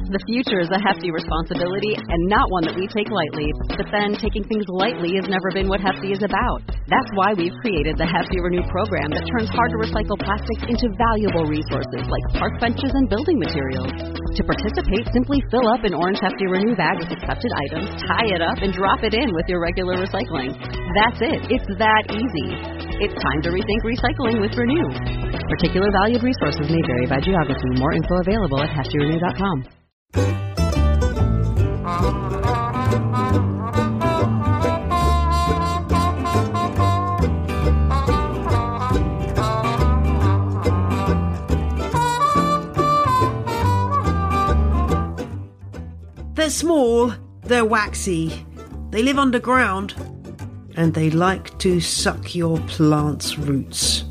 The future is a hefty responsibility and not one that we take lightly. But then taking things lightly has never been what Hefty is about. That's why we've created the Hefty Renew program that turns hard-to-recycle plastics into valuable resources like park benches and building materials. To participate, simply fill up an orange Hefty Renew bag with accepted items, tie it up, and drop it in with your regular recycling. That's it. It's that easy. It's time to rethink recycling with Renew. Particular valued resources may vary by geography. More info available at heftyrenew.com. They're small, they're waxy, they live underground, and they like to suck your plant's roots.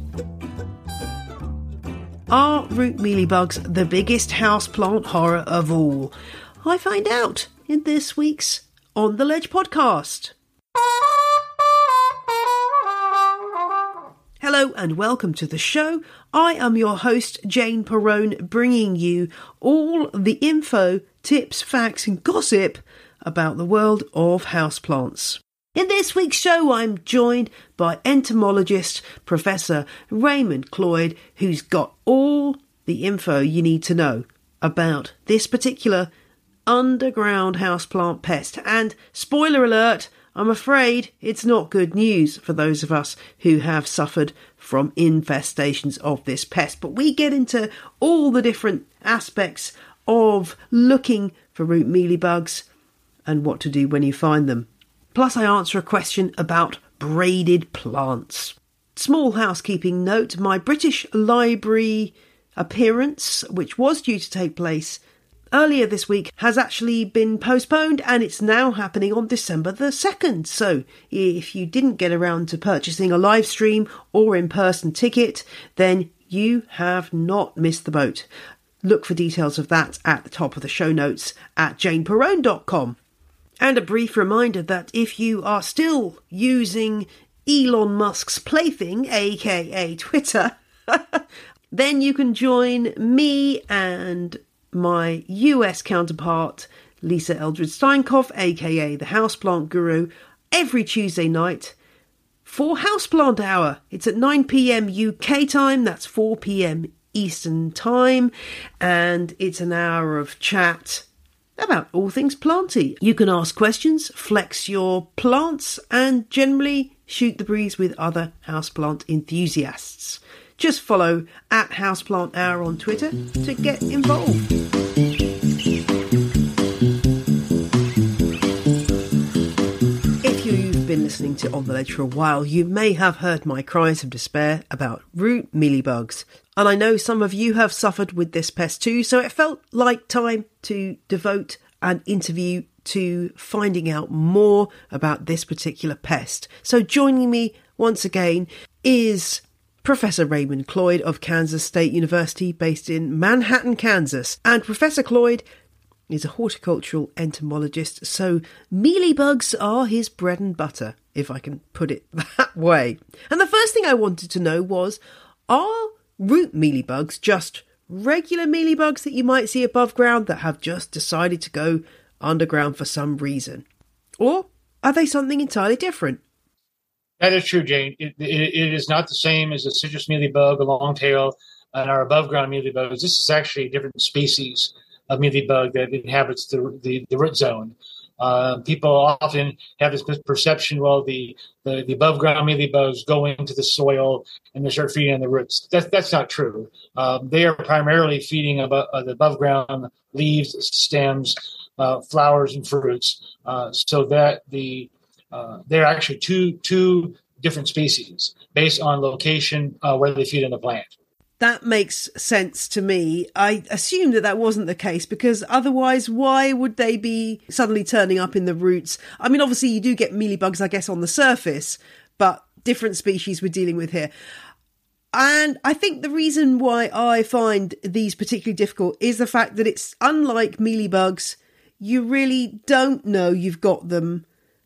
Are root mealybugs the biggest houseplant horror of all? I find out in this week's On the Ledge podcast. Hello and welcome to the show. I am your host, Jane Perrone, bringing you all the info, tips, facts and gossip about the world of houseplants. In this week's show, I'm joined by entomologist Professor Raymond Cloyd, who's got all the info you need to know about this particular underground houseplant pest. And spoiler alert, I'm afraid it's not good news for those of us who have suffered from infestations of this pest. But we get into all the different aspects of looking for root mealybugs and what to do when you find them. Plus, I answer a question about braided plants. Small housekeeping note, my British Library appearance, which was due to take place earlier this week, has actually been postponed and it's now happening on December the 2nd. So if you didn't get around to purchasing a live stream or in-person ticket, then you have not missed the boat. Look for details of that at the top of the show notes at janeperrone.com. And a brief reminder that if you are still using Elon Musk's plaything, aka Twitter, then you can join me and my US counterpart, Lisa Eldred Steinkoff, aka the Houseplant Guru, every Tuesday night for Houseplant Hour. It's at 9 p.m. UK time, that's 4 p.m. Eastern time, and it's an hour of chat about all things planty. You can ask questions, flex your plants, and generally shoot the breeze with other houseplant enthusiasts. Just follow at Houseplant Hour on Twitter to get involved. If you've been listening to On the Ledge for a while, you may have heard my cries of despair about root mealybugs. And I know some of you have suffered with this pest too, so it felt like time to devote an interview to finding out more about this particular pest. So joining me once again is Professor Raymond Cloyd of Kansas State University, based in Manhattan, Kansas. And Professor Cloyd is a horticultural entomologist, so mealybugs are his bread and butter, if I can put it that way. And the first thing I wanted to know was, are root mealybugs just regular mealybugs that you might see above ground that have just decided to go underground for some reason? Or are they something entirely different? That is true, Jane. It is not the same as a citrus mealybug, a longtail, and our above-ground mealybugs. This is actually a different species of mealybug that inhabits the root zone. People often have this perception, well, the above-ground mealybugs go into the soil and they start feeding on the roots. That's not true. They are primarily feeding the above-ground leaves, stems, flowers, and fruits. So that they're actually two different species based on location where they feed on the plant. That makes sense to me. I assumed that wasn't the case, because otherwise why would they be suddenly turning up in the roots? I mean, obviously you do get mealybugs, I guess, on the surface, but different species we're dealing with here. And I think the reason why I find these particularly difficult is the fact that it's unlike mealybugs. You really don't know you've got them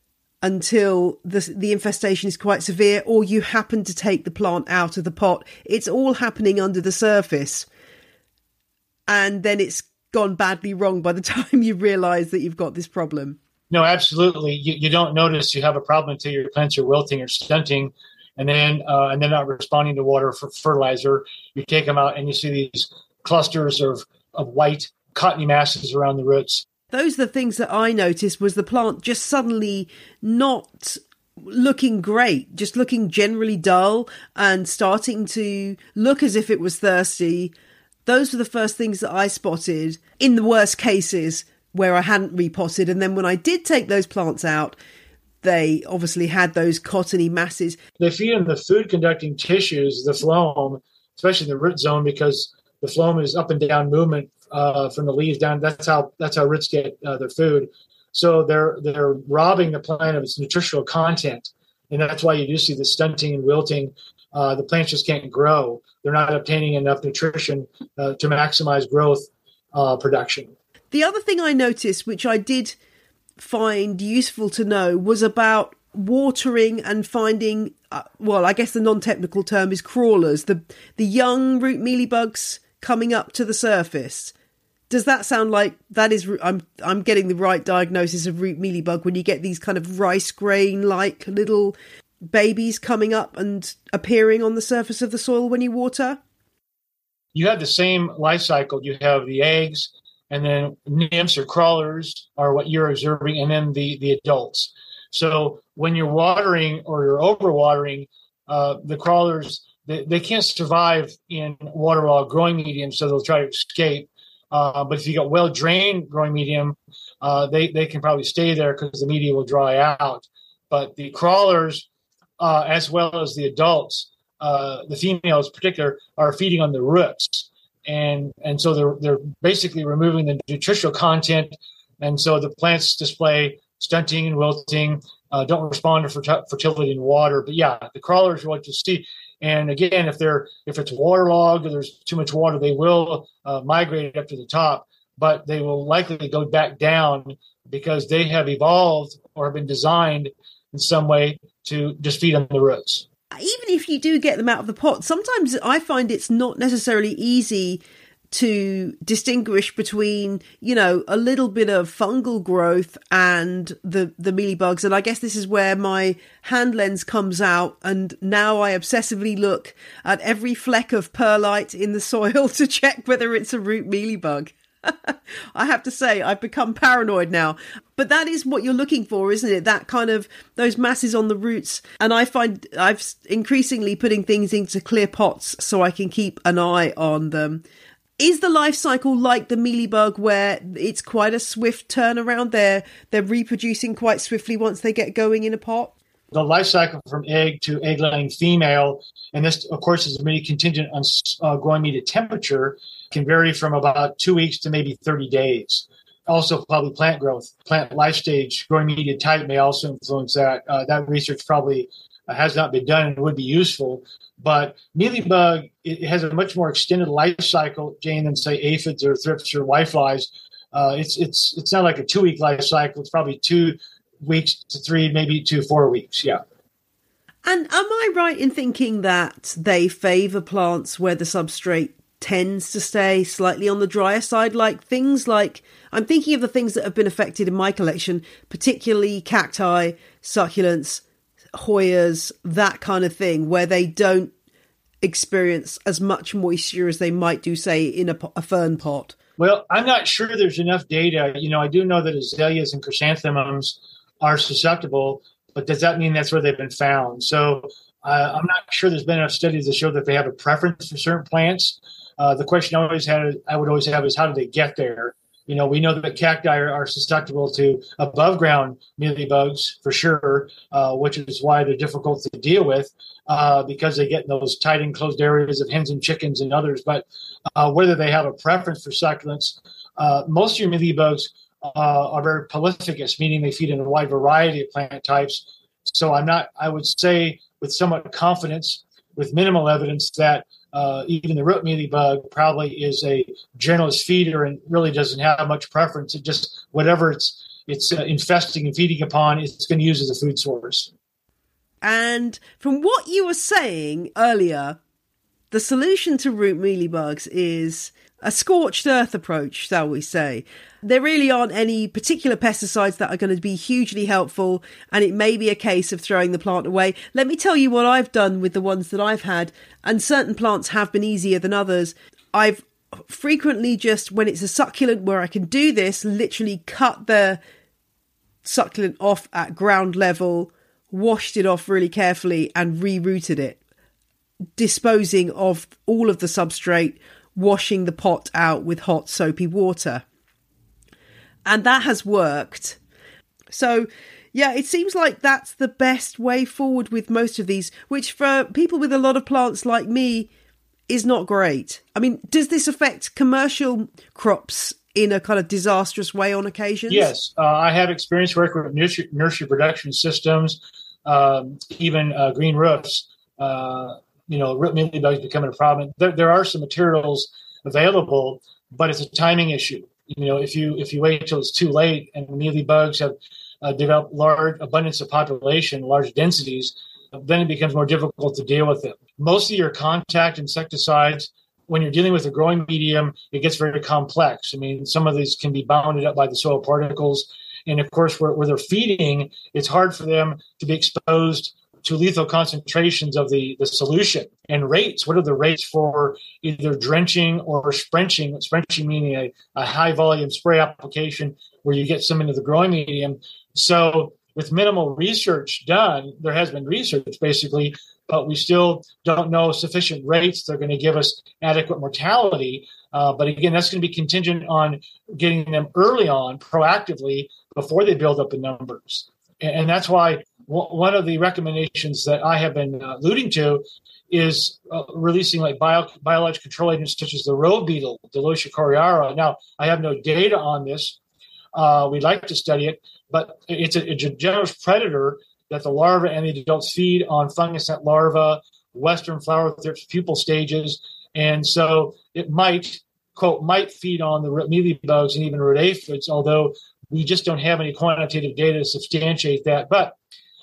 until the infestation is quite severe, or you happen to take the plant out of the pot. It's all happening under the surface. And then it's gone badly wrong by the time you realise that you've got this problem. No, absolutely. You don't notice you have a problem until your plants are wilting or stunting, and then they're not responding to water for fertilizer. You take them out and you see these clusters of white cottony masses around the roots. Those are the things that I noticed, was the plant just suddenly not looking great, just looking generally dull and starting to look as if it was thirsty. Those were the first things that I spotted in the worst cases where I hadn't repotted. And then when I did take those plants out, they obviously had those cottony masses. They feed on the food-conducting tissues, the phloem, especially the root zone, because the phloem is up and down movement from the leaves down. That's how roots get their food. So they're robbing the plant of its nutritional content, and that's why you do see the stunting and wilting. The plants just can't grow. They're not obtaining enough nutrition to maximize growth production. The other thing I noticed, which I did find useful to know, was about watering and finding, I guess the non-technical term is crawlers, the young root mealybugs coming up to the surface. Does that sound like that is, I'm getting the right diagnosis of root mealybug when you get these kind of rice grain-like little babies coming up and appearing on the surface of the soil when you water? You have the same life cycle. You have the eggs, and then nymphs or crawlers are what you're observing, and then the adults. So when you're watering or you're overwatering, the crawlers, they can't survive in waterlogged growing medium, so they'll try to escape. But if you got well-drained growing medium, they can probably stay there because the media will dry out. But the crawlers, as well as the adults, the females in particular, are feeding on the roots. And so they're basically removing the nutritional content. And so the plants display stunting and wilting, don't respond to fertility in water. But yeah, the crawlers are what you see. And again, if it's waterlogged or there's too much water, they will migrate up to the top, but they will likely go back down because they have evolved or have been designed in some way to just feed on the roots. Even if you do get them out of the pot, sometimes I find it's not necessarily easy to distinguish between, a little bit of fungal growth and the mealybugs. And I guess this is where my hand lens comes out. And now I obsessively look at every fleck of perlite in the soil to check whether it's a root mealybug. I have to say, I've become paranoid now. But that is what you're looking for, isn't it? That kind of, those masses on the roots. And I find I've increasingly putting things into clear pots so I can keep an eye on them. Is the life cycle like the mealybug where it's quite a swift turnaround? They're reproducing quite swiftly once they get going in a pot? The life cycle from egg to egg-laying female, and this, of course, is really contingent on growing media temperature, can vary from about 2 weeks to maybe 30 days. Also, probably plant growth, plant life stage, growing media type may also influence that. That research probably has not been done and would be useful. But mealybug, it has a much more extended life cycle, Jane, than say aphids or thrips or whiteflies. It's not like a 2 week life cycle. It's probably 2 weeks to 3, maybe to 4 weeks. Yeah. And am I right in thinking that they favour plants where the substrate tends to stay slightly on the drier side, like things like, I'm thinking of the things that have been affected in my collection, particularly cacti, succulents, Hoyas, that kind of thing, where they don't experience as much moisture as they might do, say, in a fern pot? Well, I'm not sure there's enough data. I do know that azaleas and chrysanthemums are susceptible, but does that mean that's where they've been found? So I'm not sure there's been enough studies to show that they have a preference for certain plants. The question I would always have is, how did they get there? We know that cacti are susceptible to above ground mealybugs for sure, which is why they're difficult to deal with because they get in those tight enclosed areas of hens and chickens and others. But whether they have a preference for succulents, most of your mealybugs are very prolificous, meaning they feed in a wide variety of plant types. So I would say with somewhat confidence, with minimal evidence, that even the root mealybug probably is a generalist feeder and really doesn't have much preference. It just, whatever it's infesting and feeding upon, it's going to use as a food source. And from what you were saying earlier, the solution to root mealybugs is a scorched earth approach, shall we say. There really aren't any particular pesticides that are going to be hugely helpful, and it may be a case of throwing the plant away. Let me tell you what I've done with the ones that I've had, and certain plants have been easier than others. I've frequently just, when it's a succulent where I can do this, literally cut the succulent off at ground level, washed it off really carefully and rerooted it, disposing of all of the substrate, washing the pot out with hot soapy water. And that has worked. So, yeah, it seems like that's the best way forward with most of these, which for people with a lot of plants like me is not great. I mean, does this affect commercial crops in a kind of disastrous way on occasions? Yes, I have experience working with nursery production systems, even green roofs. Root mealybugs becoming a problem. There are some materials available, but it's a timing issue. If you wait till it's too late and mealybugs have developed large abundance of population, large densities, then it becomes more difficult to deal with them. Most of your contact insecticides, when you're dealing with a growing medium, it gets very complex. I mean, some of these can be bounded up by the soil particles. And of course, where they're feeding, it's hard for them to be exposed to lethal concentrations of the solution. And rates, what are the rates for either drenching or sprenching? Sprenching meaning a high volume spray application where you get some into the growing medium. So with minimal research done, there has been research basically, but we still don't know sufficient rates that are going to give us adequate mortality. But again, that's going to be contingent on getting them early on, proactively, before they build up the numbers. And that's why one of the recommendations that I have been alluding to is releasing like biological control agents such as the road beetle, Delocia coriara. Now, I have no data on this. We'd like to study it, but it's a generous predator that the larvae and the adults feed on fungus gnat larvae, western flower thrips pupal stages. And so it might feed on the mealybugs and even root aphids, although we just don't have any quantitative data to substantiate that. But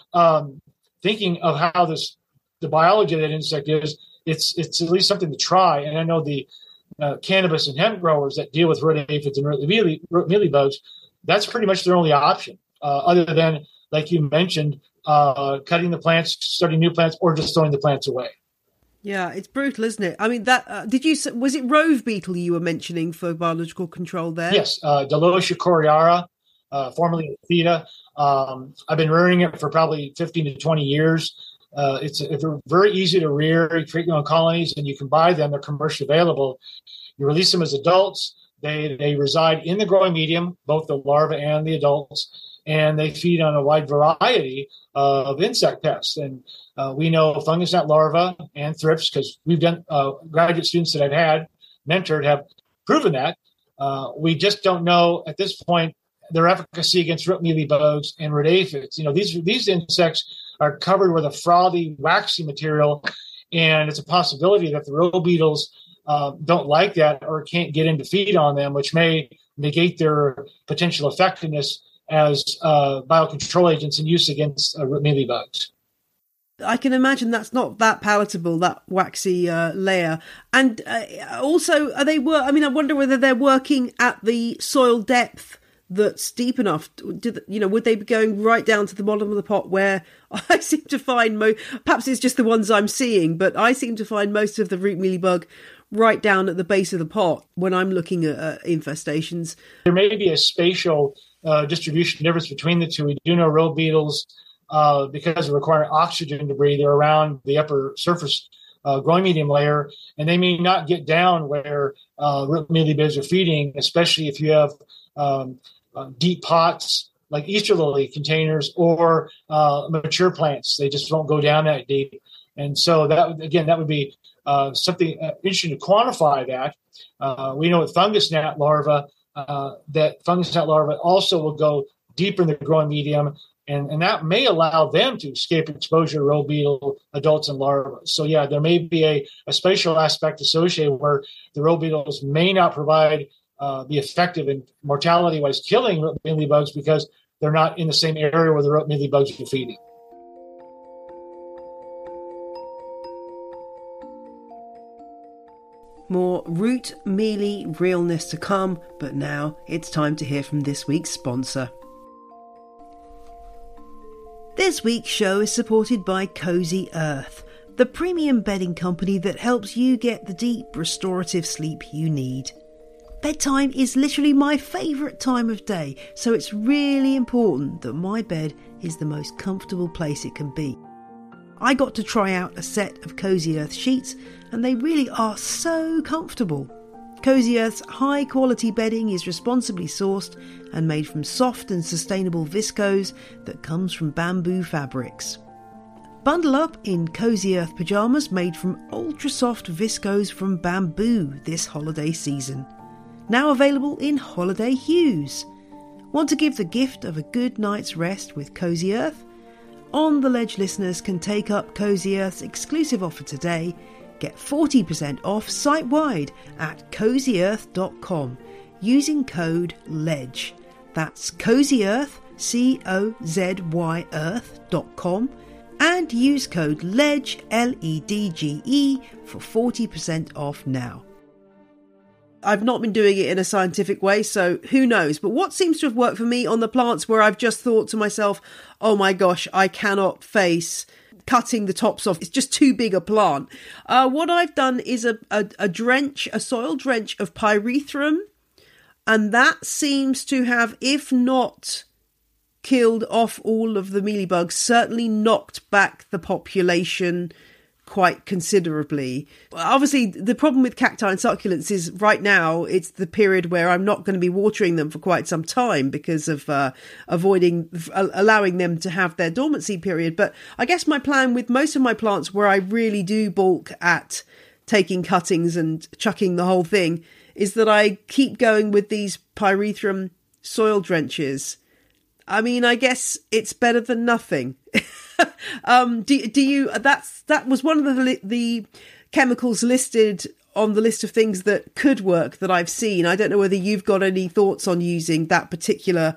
thinking of how the biology of that insect is, it's at least something to try. And I know the cannabis and hemp growers that deal with root aphids and root mealybugs, that's pretty much their only option, other than, like you mentioned, cutting the plants, starting new plants, or just throwing the plants away. Yeah, it's brutal, isn't it? I mean, that was it rove beetle you were mentioning for biological control there? Yes, Delocia coriara, formerly Theta. I've been rearing it for probably 15 to 20 years. It's very easy to rear. You create your own colonies, and you can buy them. They're commercially available. You release them as adults. They reside in the growing medium, both the larvae and the adults, and they feed on a wide variety of insect pests. And we know fungus gnat larvae and thrips, because we've done graduate students that I've had mentored have proven that. We just don't know at this point their efficacy against root mealybugs and root aphids. These insects are covered with a frothy, waxy material, and it's a possibility that the row beetles don't like that or can't get in to feed on them, which may negate their potential effectiveness as biocontrol agents in use against root mealybugs. I can imagine that's not that palatable, that waxy layer. And also, I wonder whether they're working at the soil depth that's deep enough. Would they be going right down to the bottom of the pot, where I seem to find perhaps it's just the ones I'm seeing, but I seem to find most of the root mealybug right down at the base of the pot when I'm looking at infestations. There may be a spatial distribution difference between the two. We do know row beetles, because they require oxygen to breathe, they're around the upper surface growing medium layer, and they may not get down where root mealybugs are feeding, especially if you have deep pots like Easter lily containers or mature plants. They just won't go down that deep. And so that would be something interesting to quantify that. We know with fungus gnat larvae, that fungus gnat larvae also will go deeper in the growing medium, and that may allow them to escape exposure to row beetle adults and larvae. So yeah, there may be a spatial aspect associated where the row beetles may not be effective in mortality-wise killing root mealybugs because they're not in the same area where the root mealybugs are feeding. More root mealy realness to come, but now it's time to hear from this week's sponsor. This week's show is supported by Cozy Earth, the premium bedding company that helps you get the deep restorative sleep you need. Bedtime is literally my favourite time of day, so it's really important that my bed is the most comfortable place it can be. I got to try out a set of Cozy Earth sheets and they really are so comfortable. Cozy Earth's high quality bedding is responsibly sourced and made from soft and sustainable viscose that comes from bamboo fabrics. Bundle up in Cozy Earth pyjamas made from ultra soft viscose from bamboo this holiday season. Now available in holiday hues. Want to give the gift of a good night's rest with Cozy Earth? On the Ledge listeners can take up Cozy Earth's exclusive offer today. Get 40% off site-wide at cozyearth.com using code LEDGE. That's Cozy Earth, COZY Earth.com, and use code LEDGE, LEDGE, for 40% off now. I've not been doing it in a scientific way, so who knows? But what seems to have worked for me on the plants where I've just thought to myself, oh my gosh, I cannot face cutting the tops off. It's just too big a plant. What I've done is a soil drench of pyrethrum, and that seems to have, if not killed off all of the mealybugs, certainly knocked back the population quite considerably. Obviously, the problem with cacti and succulents is right now it's the period where I'm not going to be watering them for quite some time because of allowing them to have their dormancy period. But I guess my plan with most of my plants where I really do balk at taking cuttings and chucking the whole thing is that I keep going with these pyrethrum soil drenches. I mean, I guess it's better than nothing. Do you? That was one of the chemicals listed on the list of things that could work that I've seen. I don't know whether you've got any thoughts on using that particular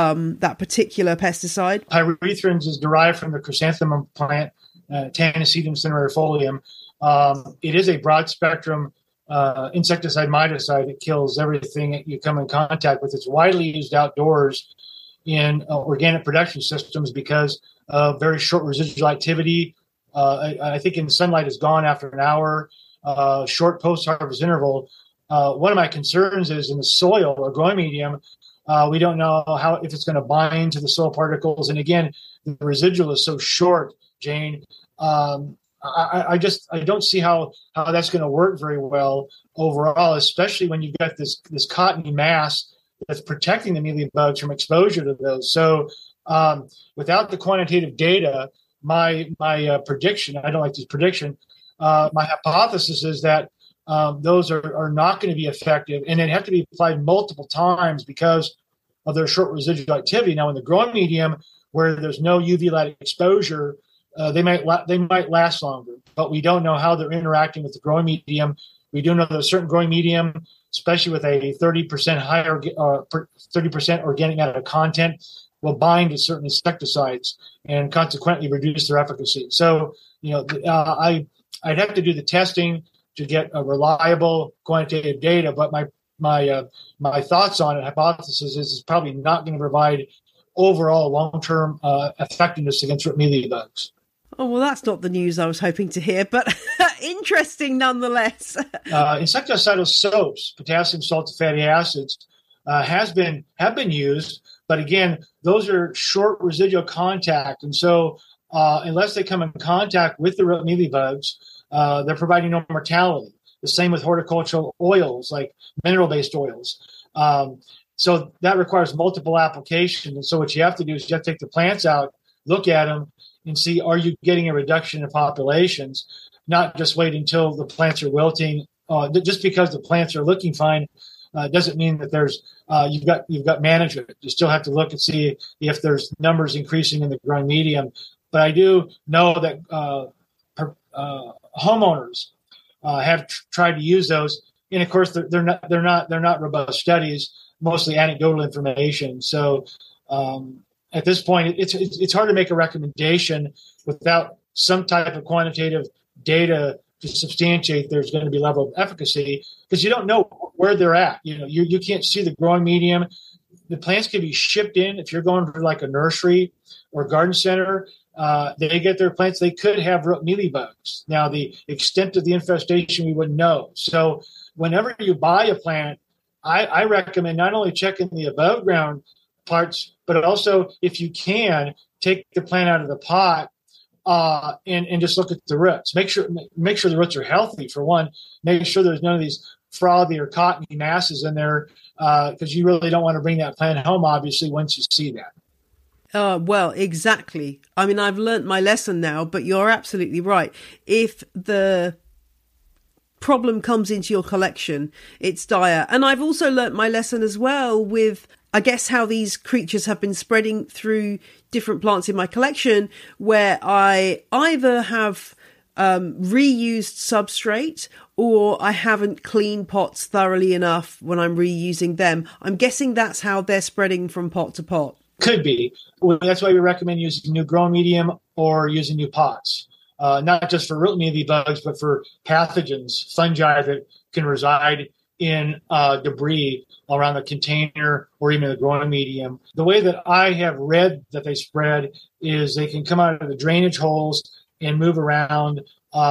pesticide. Pyrethrum is derived from the chrysanthemum plant, Tanacetum cinereifolium. It is a broad spectrum insecticide miticide that kills everything that you come in contact with. It's widely used outdoors in organic production systems because of very short residual activity. I think in sunlight is gone after an hour, short post-harvest interval. One of my concerns is in the soil or growing medium, we don't know if it's going to bind to the soil particles. And again, the residual is so short, Jane. I don't see how that's going to work very well overall, especially when you've got this cottony mass that's protecting the mealybugs from exposure to those. So without the quantitative data, my prediction, I don't like this prediction, my hypothesis is that those are not going to be effective, and they have to be applied multiple times because of their short residual activity. Now, in the growing medium, where there's no UV light exposure, they might last longer, but we don't know how they're interacting with the growing medium. We do know that a certain growing medium, especially with a 30% higher, 30% organic matter content, will bind to certain insecticides and consequently reduce their efficacy. So, I'd have to do the testing to get a reliable quantitative data, but my thoughts on it, hypothesis is it's probably not going to provide overall long-term effectiveness against mealybugs. Oh, well, that's not the news I was hoping to hear, but interesting nonetheless. Insecticidal soaps, potassium salt fatty acids, have been used, but again, those are short residual contact, and so unless they come in contact with the mealybugs, they're providing no mortality. The same with horticultural oils, like mineral-based oils. So that requires multiple applications, and so what you have to do is you have to take the plants out, look at them, and see, are you getting a reduction in populations, not just wait until the plants are wilting. Just because the plants are looking fine doesn't mean that there's you've got management. You still have to look and see if there's numbers increasing in the growing medium. But I do know that homeowners have tried to use those, and of course they're not robust studies, mostly anecdotal information. So at this point, it's hard to make a recommendation without some type of quantitative data to substantiate there's going to be level of efficacy, because you don't know where they're at. You can't see the growing medium. The plants can be shipped in. If you're going to like a nursery or garden center, they get their plants. They could have root mealybugs. Now, the extent of the infestation, we wouldn't know. So whenever you buy a plant, I recommend not only checking the above ground parts, but also, if you can, take the plant out of the pot and just look at the roots. Make sure the roots are healthy, for one. Make sure there's none of these frothy or cottony masses in there, because you really don't want to bring that plant home, obviously, once you see that. Well, exactly. I mean, I've learnt my lesson now, but you're absolutely right. If the problem comes into your collection, it's dire. And I've also learnt my lesson as well with, I guess, how these creatures have been spreading through different plants in my collection, where I either have reused substrate, or I haven't cleaned pots thoroughly enough when I'm reusing them. I'm guessing that's how they're spreading from pot to pot. Could be. Well, that's why we recommend using new growing medium or using new pots. Not just for root mealybugs, but for pathogens, fungi that can reside in debris around the container or even the growing medium. The way that I have read that they spread is they can come out of the drainage holes and move around,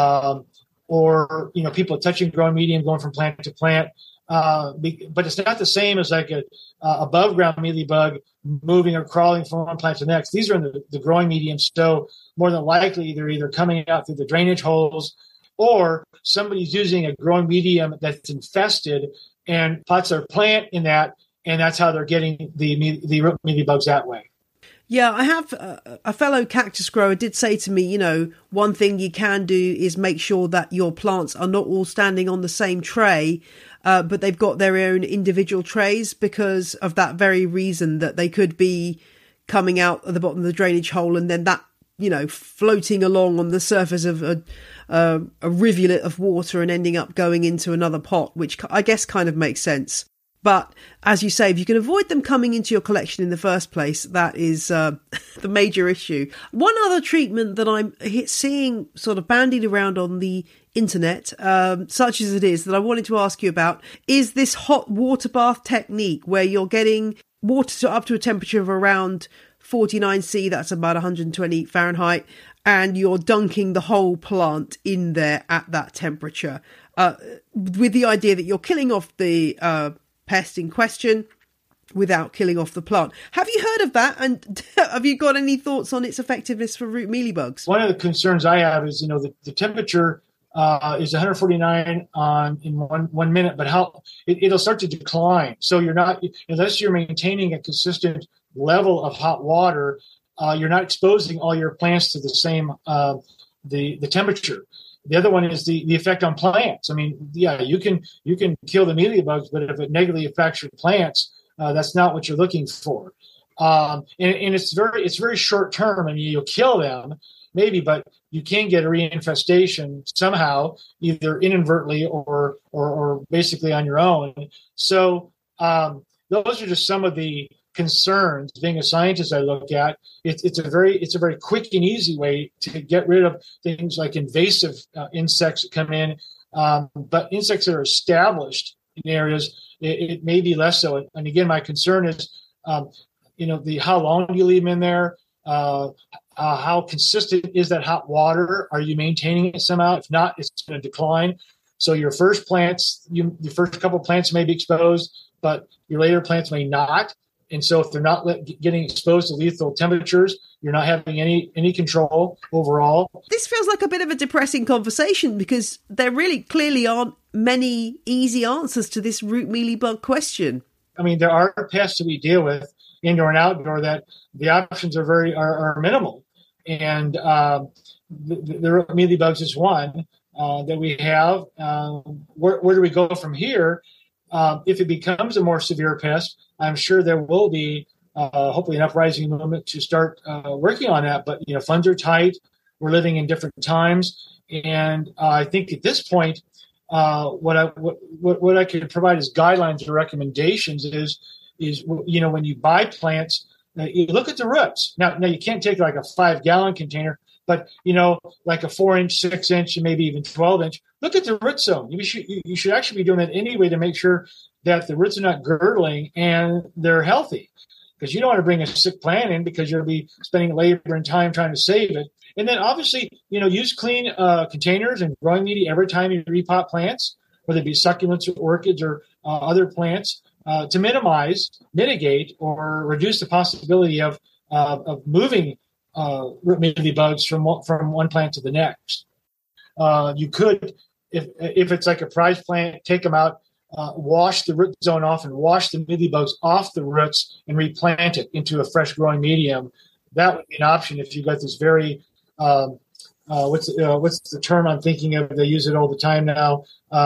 or people touching growing medium, going from plant to plant. But it's not the same as like a above ground mealybug moving or crawling from one plant to the next. These are in the growing medium, so more than likely they're either coming out through the drainage holes, or somebody's using a growing medium that's infested and pots their plant in that, and that's how they're getting the mealybugs that way. Yeah, I have a fellow cactus grower did say to me, one thing you can do is make sure that your plants are not all standing on the same tray, but they've got their own individual trays, because of that very reason, that they could be coming out at the bottom of the drainage hole and then that, floating along on the surface of a rivulet of water and ending up going into another pot, which I guess kind of makes sense. But as you say, if you can avoid them coming into your collection in the first place, that is the major issue. One other treatment that I'm seeing sort of bandied around on the internet, such as it is, that I wanted to ask you about, is this hot water bath technique, where you're getting water up to a temperature of around 49°C, that's about 120 Fahrenheit, and you're dunking the whole plant in there at that temperature, with the idea that you're killing off the pest in question without killing off the plant. Have you heard of that? And have you got any thoughts on its effectiveness for root mealybugs? One of the concerns I have is, the temperature is 149 in 1 minute, but how it'll start to decline. So you're not, unless you're maintaining a consistent level of hot water, you're not exposing all your plants to the same the temperature. The other one is the effect on plants. I mean, yeah, you can kill the mealybugs, but if it negatively affects your plants, that's not what you're looking for. And it's very short term. I mean, you'll kill them maybe, but you can get a reinfestation somehow, either inadvertently or basically on your own. So those are just some of the concerns. Being a scientist, I look at it's a very quick and easy way to get rid of things like invasive insects that come in, but insects that are established in areas, it may be less so. And again, my concern is how long do you leave them in there, how consistent is that hot water, are you maintaining it somehow? If not, it's going to decline. So your first couple plants may be exposed, but your later plants may not. And so if they're not getting exposed to lethal temperatures, you're not having any control overall. This feels like a bit of a depressing conversation, because there really clearly aren't many easy answers to this root mealybug question. I mean, there are pests that we deal with, indoor and outdoor, that the options are minimal. And the root mealybugs is one that we have. Where do we go from here? If it becomes a more severe pest, I'm sure there will be hopefully an uprising movement to start working on that. But funds are tight. We're living in different times, and I think at this point, what I can provide as guidelines or recommendations is when you buy plants, you look at the roots. Now you can't take like a 5-gallon container, but like a 4-inch, 6-inch, and maybe even 12-inch. Look at the root zone. You should actually be doing that anyway to make sure that the roots are not girdling and they're healthy, because you don't want to bring a sick plant in because you'll be spending labor and time trying to save it. And then obviously, use clean containers and growing media every time you repot plants, whether it be succulents or orchids or other plants, to mitigate, or reduce the possibility of moving root mealybugs from one plant to the next. You could, if it's like a prize plant, take them out, wash the root zone off, and wash the mealybugs off the roots and replant it into a fresh growing medium. That would be an option if you got this very what's the term I'm thinking of? They use it all the time now.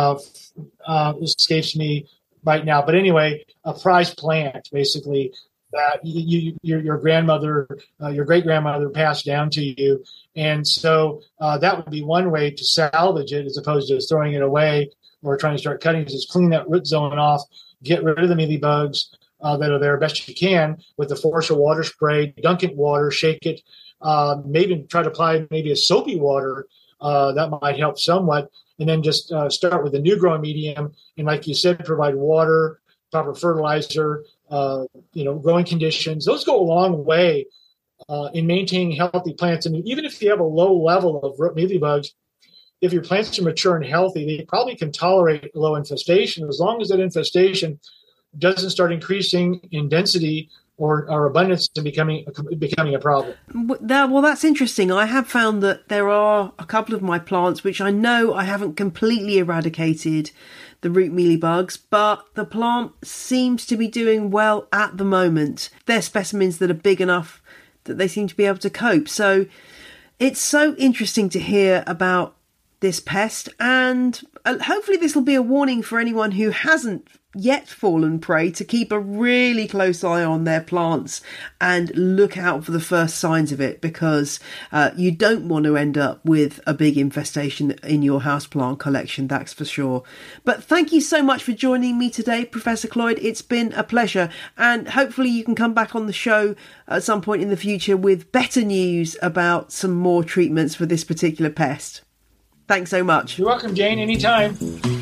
It escapes me right now. But anyway, a prize plant, basically, that your grandmother, your great grandmother passed down to you, and so that would be one way to salvage it, as opposed to just throwing it away or trying to start cutting. Is clean that root zone off, get rid of the mealybugs that are there best you can with the Forcia water spray, dunk it in water, shake it, maybe try to apply maybe a soapy water that might help somewhat, and then just start with a new growing medium, and like you said, provide water, proper fertilizer, growing conditions. Those go a long way in maintaining healthy plants. And even if you have a low level of root mealybugs, if your plants are mature and healthy, they probably can tolerate low infestation, as long as that infestation doesn't start increasing in density or abundance and becoming a problem. Well, that's interesting. I have found that there are a couple of my plants which I know I haven't completely eradicated the root mealybugs, but the plant seems to be doing well at the moment. They're specimens that are big enough that they seem to be able to cope. So it's so interesting to hear about this pest, and hopefully this will be a warning for anyone who hasn't yet fallen prey to keep a really close eye on their plants and look out for the first signs of it, because you don't want to end up with a big infestation in your houseplant collection, that's for sure. But thank you so much for joining me today, Professor Cloyd. It's been a pleasure, and hopefully you can come back on the show at some point in the future with better news about some more treatments for this particular pest. Thanks so much. You're welcome, Jane, anytime.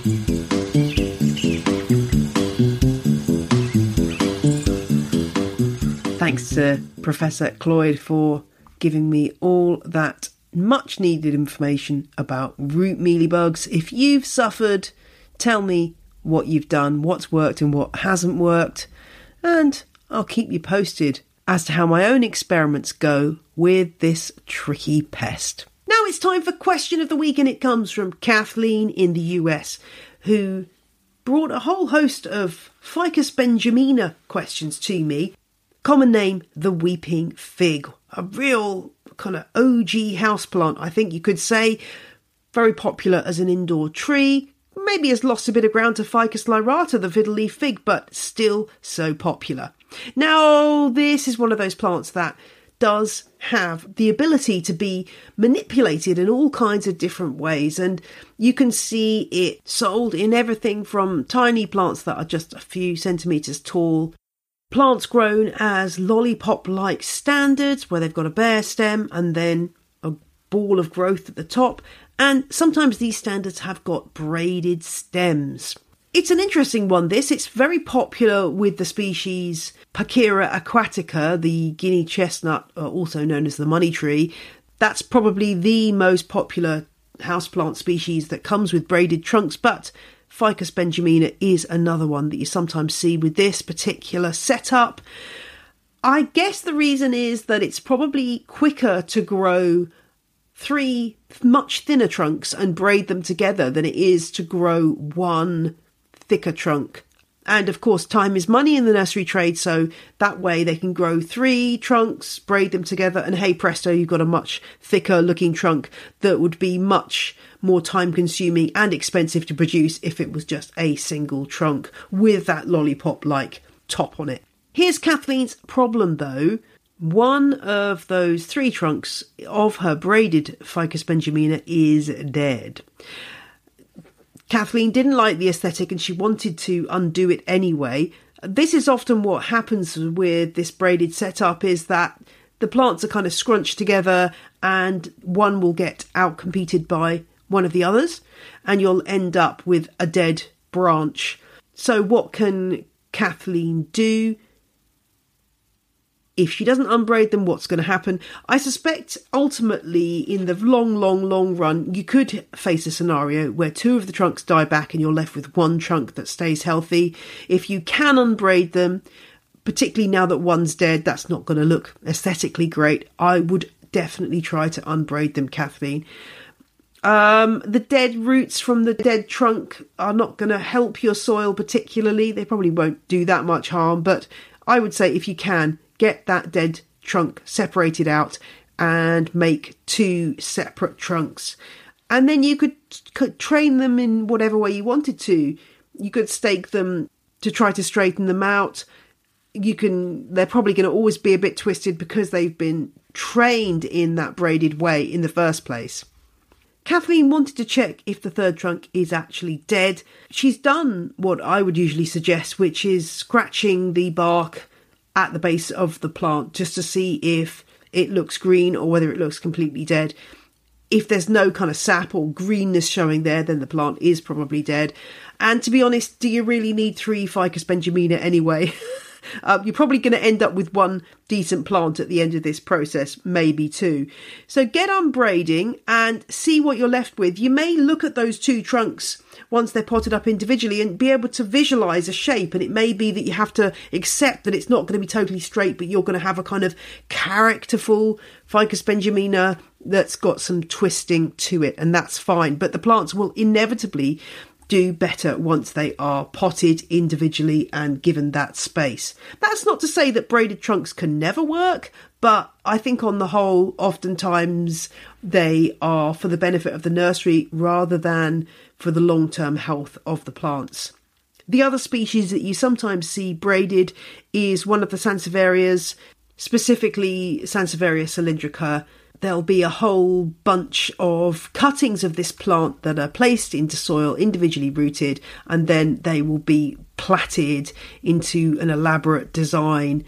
Thanks to Professor Cloyd for giving me all that much needed information about root mealybugs. If you've suffered, tell me what you've done, what's worked and what hasn't worked, and I'll keep you posted as to how my own experiments go with this tricky pest. Now it's time for Question of the Week, and it comes from Kathleen in the US, who brought a whole host of Ficus benjamina questions to me. Common name, the weeping fig. A real kind of OG houseplant, I think you could say. Very popular as an indoor tree. Maybe has lost a bit of ground to Ficus lyrata, the fiddle-leaf fig, but still so popular. Now, this is one of those plants that does have the ability to be manipulated in all kinds of different ways, and you can see it sold in everything from tiny plants that are just a few centimetres tall, plants grown as lollipop-like standards where they've got a bare stem and then a ball of growth at the top, and sometimes these standards have got braided stems. It's an interesting one, this. It's very popular with the species Pachira aquatica, the Guinea chestnut, also known as the money tree. That's probably the most popular houseplant species that comes with braided trunks, but Ficus benjamina is another one that you sometimes see with this particular setup. I guess the reason is that it's probably quicker to grow 3 much thinner trunks and braid them together than it is to grow one thicker trunk. And of course, time is money in the nursery trade, so that way they can grow 3 trunks, braid them together, and hey presto, you've got a much thicker looking trunk that would be much more time consuming and expensive to produce if it was just a single trunk with that lollipop-like top on it. Here's Kathleen's problem though. One of those 3 trunks of her braided Ficus benjamina is dead. Kathleen didn't like the aesthetic and she wanted to undo it anyway. This is often what happens with this braided setup, is that the plants are kind of scrunched together and one will get outcompeted by one of the others and you'll end up with a dead branch. So what can Kathleen do? If she doesn't unbraid them, what's going to happen? I suspect ultimately in the long run, you could face a scenario where two of the trunks die back and you're left with one trunk that stays healthy. If you can unbraid them, particularly now that one's dead, that's not going to look aesthetically great. I would definitely try to unbraid them, Kathleen. The dead roots from the dead trunk are not going to help your soil particularly. They probably won't do that much harm, but I would say if you can, get that dead trunk separated out and make two separate trunks. And then you could train them in whatever way you wanted to. You could stake them to try to straighten them out. They're probably going to always be a bit twisted because they've been trained in that braided way in the first place. Kathleen wanted to check if the third trunk is actually dead. She's done what I would usually suggest, which is scratching the bark at the base of the plant just to see if it looks green or whether it looks completely dead. If there's no kind of sap or greenness showing there, then the plant is probably dead. And to be honest, do you really need 3 Ficus benjamina anyway? You're probably going to end up with one decent plant at the end of this process, maybe 2. So get unbraiding and see what you're left with. You may look at those 2 trunks once they're potted up individually and be able to visualise a shape, and it may be that you have to accept that it's not going to be totally straight, but you're going to have a kind of characterful Ficus benjamina that's got some twisting to it, and that's fine. But the plants will inevitably do better once they are potted individually and given that space. That's not to say that braided trunks can never work, but I think on the whole, oftentimes they are for the benefit of the nursery rather than for the long-term health of the plants. The other species that you sometimes see braided is one of the Sansevierias, specifically Sansevieria cylindrica. There'll be a whole bunch of cuttings of this plant that are placed into soil, individually rooted, and then they will be plaited into an elaborate design.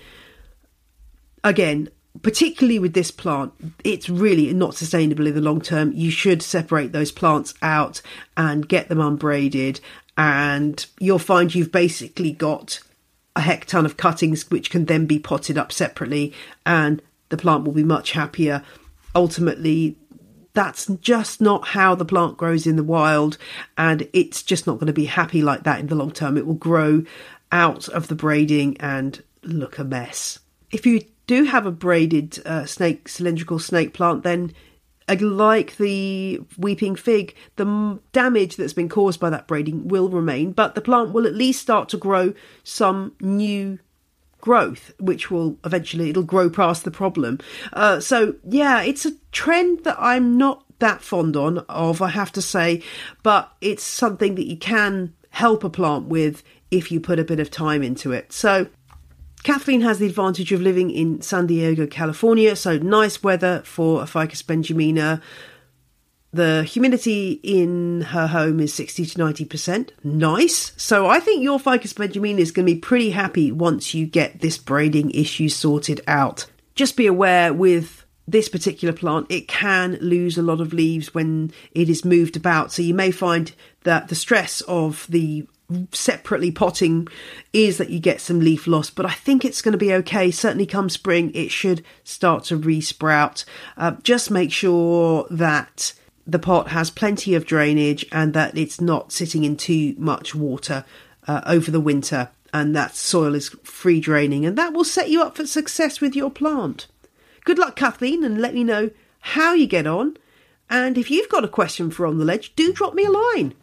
Again, particularly with this plant, it's really not sustainable in the long term. You should separate those plants out and get them unbraided, and you'll find you've basically got a heck ton of cuttings which can then be potted up separately, and the plant will be much happier. Ultimately, that's just not how the plant grows in the wild, and it's just not going to be happy like that in the long term. It will grow out of the braiding and look a mess. If you do have a braided cylindrical snake plant, then like the weeping fig, the damage that's been caused by that braiding will remain, but the plant will at least start to grow some new growth, which will eventually, it'll grow past the problem. So yeah, it's a trend that I'm not that fond of, I have to say, but it's something that you can help a plant with if you put a bit of time into it. So Kathleen has the advantage of living in San Diego, California, so nice weather for a Ficus benjamina. The humidity in her home is 60 to 90%. Nice. So I think your Ficus benjamina is going to be pretty happy once you get this braiding issue sorted out. Just be aware with this particular plant, it can lose a lot of leaves when it is moved about. So you may find that the stress of the separately potting is that you get some leaf loss, but I think it's going to be okay. Certainly come spring, it should start to re-sprout. Just make sure that the pot has plenty of drainage and that it's not sitting in too much water over the winter, and that soil is free draining, and that will set you up for success with your plant. Good luck, Kathleen, and let me know how you get on. And if you've got a question for On The Ledge, do drop me a line.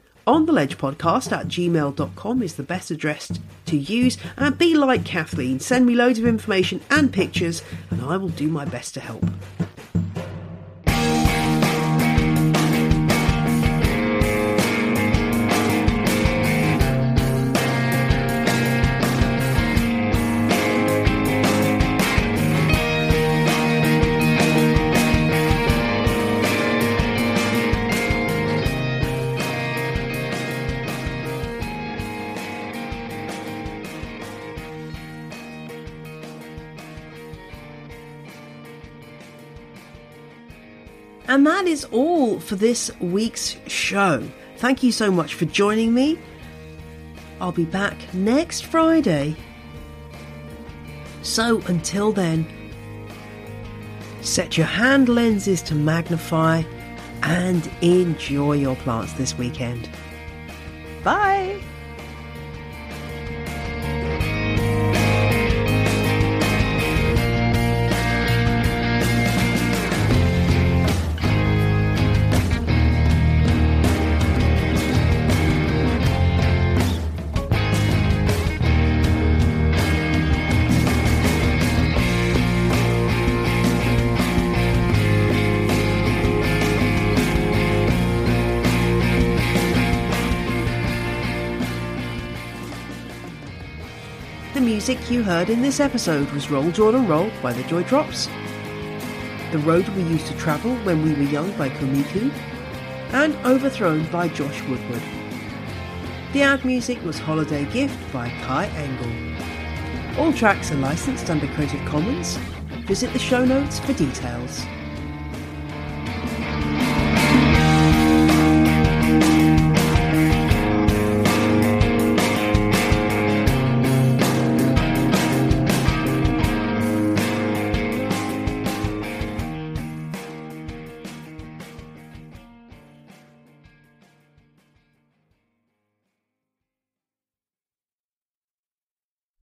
ontheledgepodcast@gmail.com is the best address to use, and be like Kathleen, send me loads of information and pictures and I will do my best to help. And that is all for this week's show. Thank you so much for joining me. I'll be back next Friday. So until then, set your hand lenses to magnify and enjoy your plants this weekend. Bye! The music you heard in this episode was Roll Jordan Roll by the Joy Drops, The Road We Used to Travel When We Were Young by Kumiku, and Overthrown by Josh Woodward. The ad music was Holiday Gift by Kai Engel. All tracks are licensed under Creative Commons. Visit the show notes for details.